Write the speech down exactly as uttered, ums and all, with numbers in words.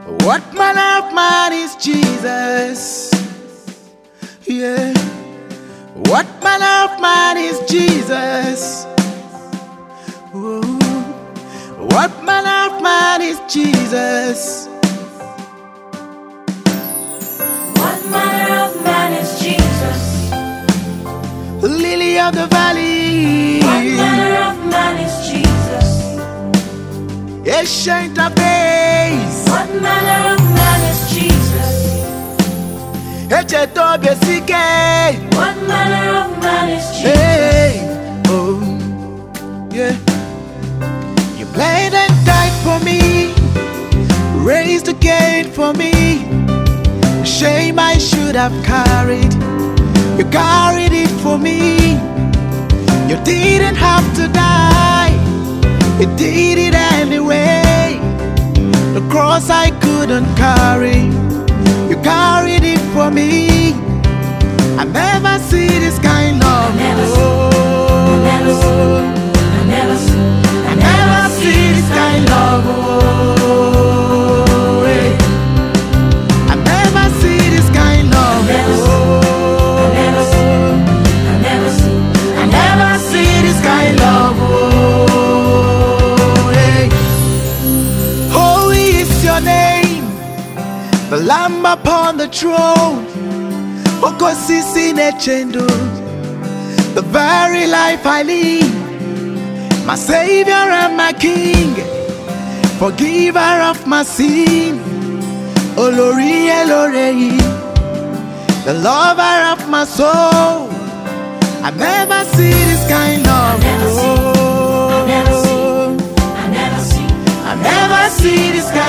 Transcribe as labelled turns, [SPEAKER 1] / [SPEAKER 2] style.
[SPEAKER 1] What manner of man is Jesus? Yeah. What manner of man is Jesus? Ooh. What manner of man is Jesus?
[SPEAKER 2] What manner of man is Jesus?
[SPEAKER 1] Lily of the valley.
[SPEAKER 2] What manner of man is Jesus?
[SPEAKER 1] Ancient of days.
[SPEAKER 2] What manner of man is Jesus?
[SPEAKER 1] Echeto besike.
[SPEAKER 2] What manner of man is Jesus?
[SPEAKER 1] Hey, oh, yeah. You bled and died for me, raised again for me. Shame I should have carried, you carried it for me. You didn't have to die, you did it anyway. The cross I couldn't carry, you carried it for me. I never see this kind of love.
[SPEAKER 2] I never see, I never see,
[SPEAKER 1] I never see this kind of love. I never see this kind of love.
[SPEAKER 2] I never see,
[SPEAKER 1] I never see this kind of love. Holy is your name, the Lamb upon the throne. Okosisi nechendo, the very life I live, my Savior and my King, forgiver of my sin. Olori Elorei, the lover of my soul. I never see this kind of
[SPEAKER 2] I never see, I never see,
[SPEAKER 1] I never see this kind